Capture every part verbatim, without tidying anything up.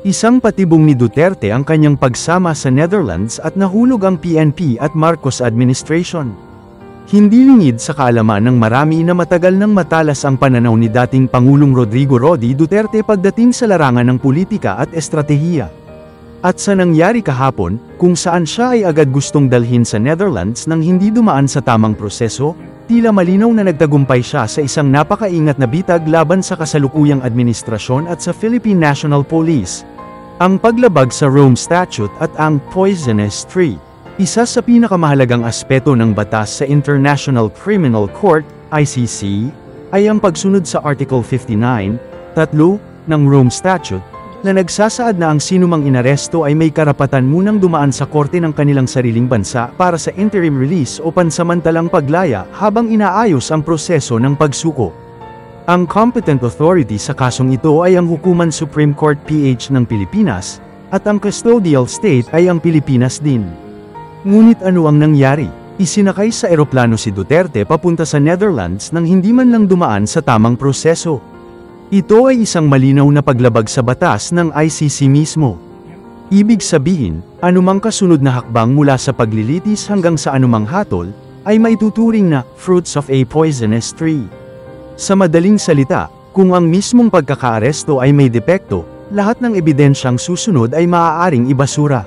Isang patibong ni Duterte ang kanyang pagsama sa Netherlands at nahulog ang P N P at Marcos administration. Hindi lingid sa kaalaman ng marami na matagal nang matalas ang pananaw ni dating Pangulong Rodrigo Rody Duterte pagdating sa larangan ng politika at estratehiya. At sa nangyari kahapon, kung saan siya ay agad gustong dalhin sa Netherlands nang hindi dumaan sa tamang proseso, tila malinaw na nagtagumpay siya sa isang napakaingat na bitag laban sa kasalukuyang administrasyon at sa Philippine National Police. Ang paglabag sa Rome Statute at ang Poisonous Tree. Isa sa pinakamahalagang aspeto ng batas sa International Criminal Court, I C C, ay ang pagsunod sa Article fifty-nine, tatlo, ng Rome Statute, na nagsasaad na ang sinumang inaresto ay may karapatan munang dumaan sa korte ng kanilang sariling bansa para sa interim release o pansamantalang paglaya habang inaayos ang proseso ng pagsuko. Ang competent authority sa kasong ito ay ang Hukuman Supreme Court P H ng Pilipinas, at ang custodial state ay ang Pilipinas din. Ngunit ano ang nangyari? Isinakay sa eroplano si Duterte papunta sa Netherlands nang hindi man lang dumaan sa tamang proseso. Ito ay isang malinaw na paglabag sa batas ng I C C mismo. Ibig sabihin, anumang kasunod na hakbang mula sa paglilitis hanggang sa anumang hatol, ay maituturing na fruits of a poisonous tree. Sa madaling salita, kung ang mismong pagkakaaresto ay may depekto, lahat ng ebidensyang susunod ay maaaring ibasura.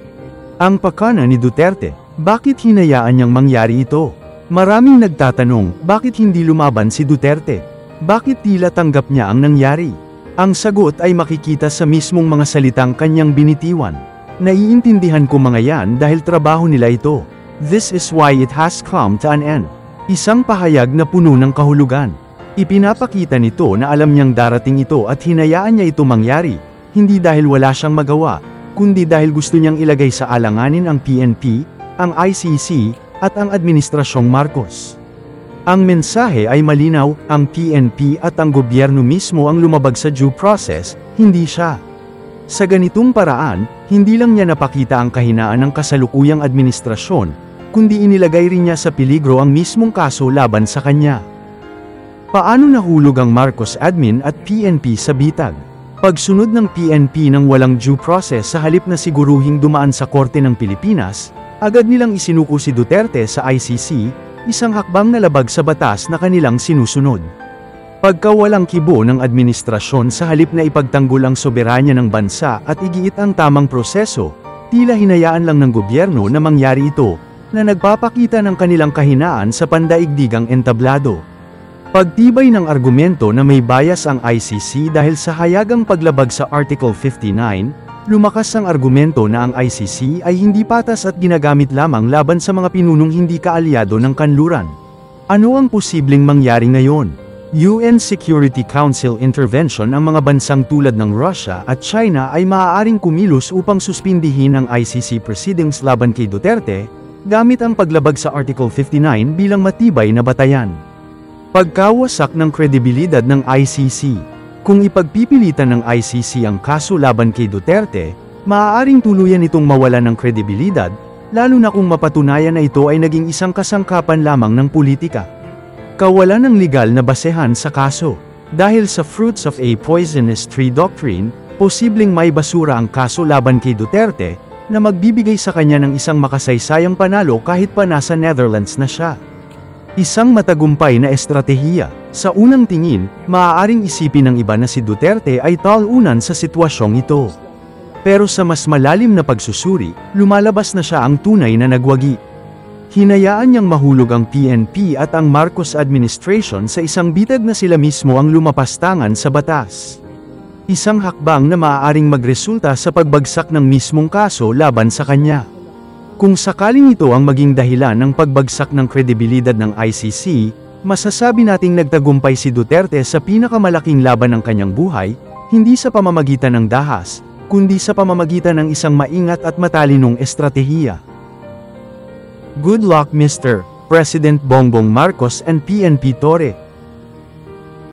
Ang pakana ni Duterte, bakit hinayaan niyang mangyari ito? Maraming nagtatanong, bakit hindi lumaban si Duterte? Bakit tila tanggap niya ang nangyari? Ang sagot ay makikita sa mismong mga salitang kanyang binitiwan. Naiintindihan ko mga yan dahil trabaho nila ito. This is why it has come to an end. Isang pahayag na puno ng kahulugan. Ipinapakita nito na alam niyang darating ito at hinayaan niya ito mangyari, hindi dahil wala siyang magawa, kundi dahil gusto niyang ilagay sa alanganin ang P N P, ang I C C, at ang Administrasyong Marcos. Ang mensahe ay malinaw, ang P N P at ang gobyerno mismo ang lumabag sa due process, hindi siya. Sa ganitong paraan, hindi lang niya napakita ang kahinaan ng kasalukuyang administrasyon, kundi inilagay rin niya sa peligro ang mismong kaso laban sa kanya. Paano nahulog ang Marcos admin at P N P sa bitag? Pagsunod ng P N P ng walang due process sa halip na siguruhing dumaan sa korte ng Pilipinas, agad nilang isinuko si Duterte sa I C C, isang hakbang na labag sa batas na kanilang sinusunod. Pagkawalang kibo ng administrasyon sa halip na ipagtanggol ang soberanya ng bansa at igiit ang tamang proseso, tila hinayaan lang ng gobyerno na mangyari ito, na nagpapakita ng kanilang kahinaan sa pandaigdigang entablado. Pagtibay ng argumento na may bias ang I C C dahil sa hayagang paglabag sa Article fifty-nine, lumakas ang argumento na ang I C C ay hindi patas at ginagamit lamang laban sa mga pinunong hindi kaalyado ng kanluran. Ano ang posibleng mangyari ngayon? U N Security Council intervention. Ang mga bansang tulad ng Russia at China ay maaaring kumilos upang suspindihin ang I C C proceedings laban kay Duterte, gamit ang paglabag sa Article fifty-nine bilang matibay na batayan. Pagkawasak ng kredibilidad ng I C C. Kung ipagpipilitan ng I C C ang kaso laban kay Duterte, maaaring tuluyan itong mawalan ng kredibilidad, lalo na kung mapatunayan na ito ay naging isang kasangkapan lamang ng politika. Kawalan ng legal na basehan sa kaso. Dahil sa fruits of a poisonous tree doctrine, posibleng may basura ang kaso laban kay Duterte, na magbibigay sa kanya ng isang makasaysayang panalo kahit pa nasa Netherlands na siya. Isang matagumpay na estratehiya. Sa unang tingin, maaaring isipin ng iba na si Duterte ay talunan sa sitwasyong ito. Pero sa mas malalim na pagsusuri, lumalabas na siya ang tunay na nagwagi. Hinayaan niyang mahulog ang P N P at ang Marcos administration sa isang bitag na sila mismo ang lumapastangan sa batas. Isang hakbang na maaaring magresulta sa pagbagsak ng mismong kaso laban sa kanya. Kung sakaling ito ang maging dahilan ng pagbagsak ng kredibilidad ng I C C, masasabi nating nagtagumpay si Duterte sa pinakamalaking laban ng kanyang buhay, hindi sa pamamagitan ng dahas, kundi sa pamamagitan ng isang maingat at matalinong estratehiya. Good luck Mister President Bongbong Marcos and P N P Torre.